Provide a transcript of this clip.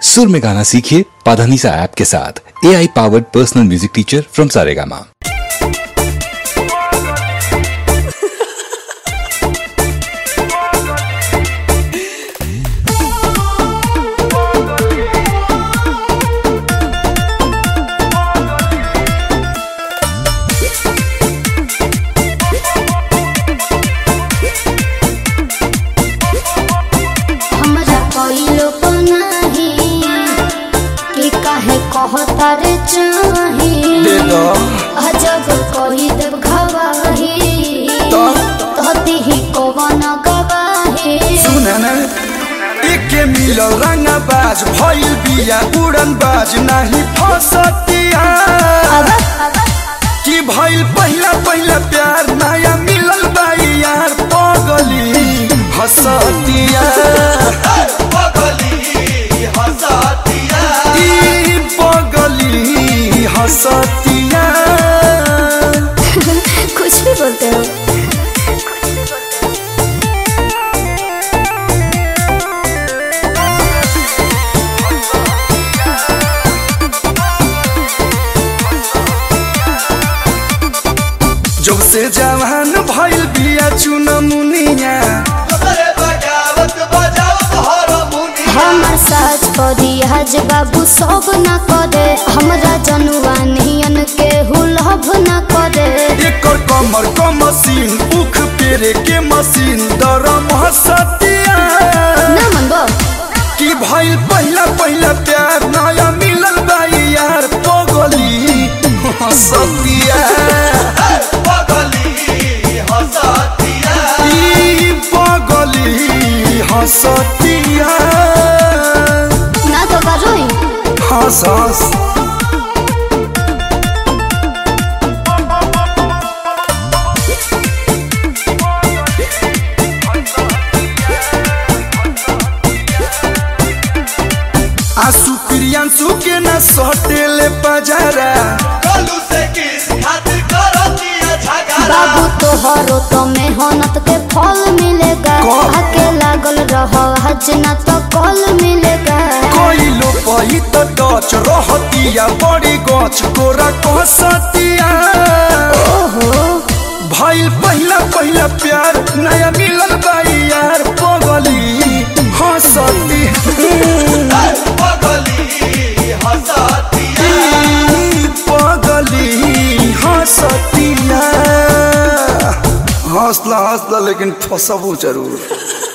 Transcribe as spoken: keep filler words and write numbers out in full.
सुर में गाना सीखिए पाधानीसा ऐप के साथ। A I powered personal music teacher from Saregama. कहतारे चाही अजब कोई देव घवाही तोती ही कवन गवाही सुना ना एक मिलो रंगा बाज भइल बिया उड़न बाज नहीं फसतिया कि भइल पहिला पहिला प्यार नया मिलल बाई यार पगली हसतिया पगली हसतिया हसतिया कुछ भी बोलते हो। जब से जवान भइल बिया चुनमुनिया हमार साज परी हज बाबू सब न करे हमरा जनुआ नियन के हुलभ न करे एकर कमर क मशीन उख पेरे के मशीन दरम हसतिया ना मनबो कि भइल पहिला पहिला प्यार नया मिलल बाई यार पगली हसतिया पगली हसतिया ई पगली हसतिया ना तो करोई हंस हंस आंसू प्रियांशु के न सटेले पजारा कलू से किस खातिर करतिया झगड़ा बाबू तोहरो तो मेहनत के फल मिलेगा आके लागल रहो हज ना तो कल मिलेगा कोई लो पही तो डच रहतिया बड़ी गछ कोरा कहसतिया ओहो भइल पहिला पहिला प्यार नया मिलल बाई यार पगली हसती पगली हसतिया हंसला हंसला लेकिन फसबू जरूर।